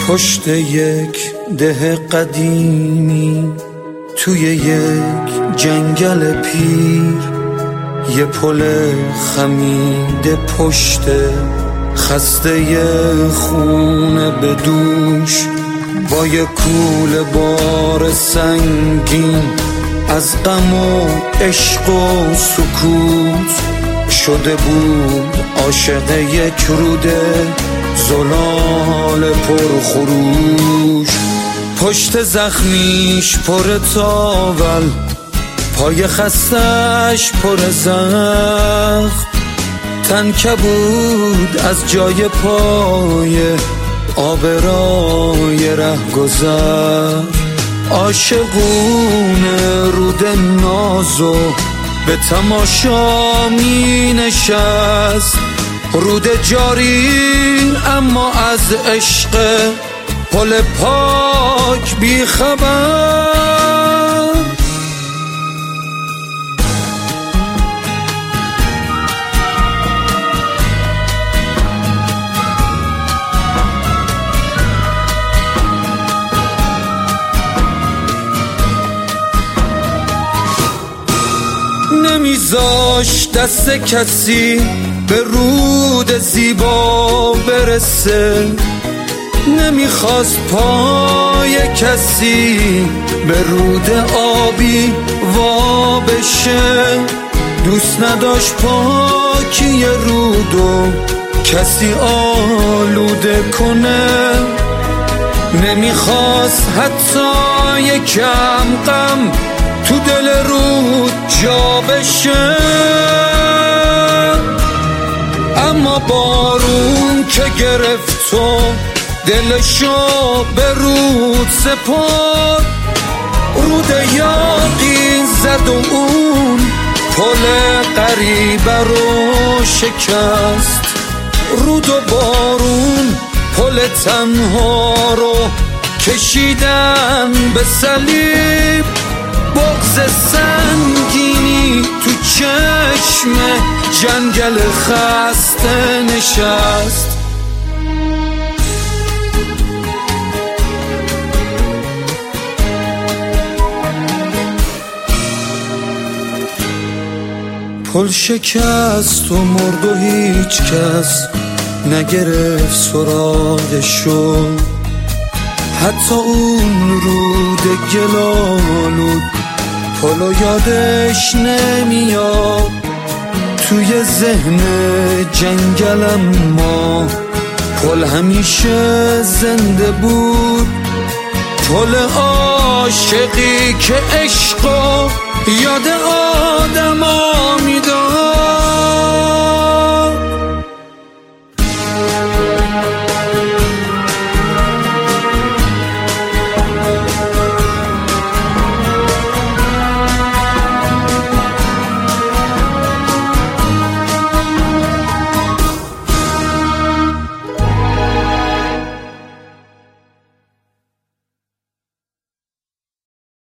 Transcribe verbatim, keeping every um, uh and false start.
پشت یک ده قدیمی توی یک جنگل پیر، یه پل خمیده پشت خسته خونه به دوش، با یه کوله بار سنگین از غم و عشق و سکوت، شده بود عاشق یک روده زلال پرخروش. پشت زخمیش پر تاول، پای خستش پر زخم، تن کبود از جای پای آبرای ره گذر. عاشقون رود نازو به تماشا می نشست، رود جاری اما از عشق پل پاک بی خبر. نمیذاش دست کسی به رود زیبا برسه، نمیخواست پای کسی به رود آبی وا بشه، دوست نداشت پاکی رودو کسی آلوده کنه، نمیخواست حتی یکم غم تو دل رود جا بشه. اما بارون که گرفت و دلشو به رود سپرد، رود یاقی زد و اون پل غریبه رو شکست. رود و بارون پل تنها رو کشیدن به صلیب، بغض سنگینی تو چشم جنگل خسته نشست. پل شکست و مرد و هیچ کس نگرفت سراغشو، حتی اون رود گلالود پلو یادش نمیاد. توی ذهن جنگلم ما پل همیشه زنده بود، پل عاشقی که عشقو یاد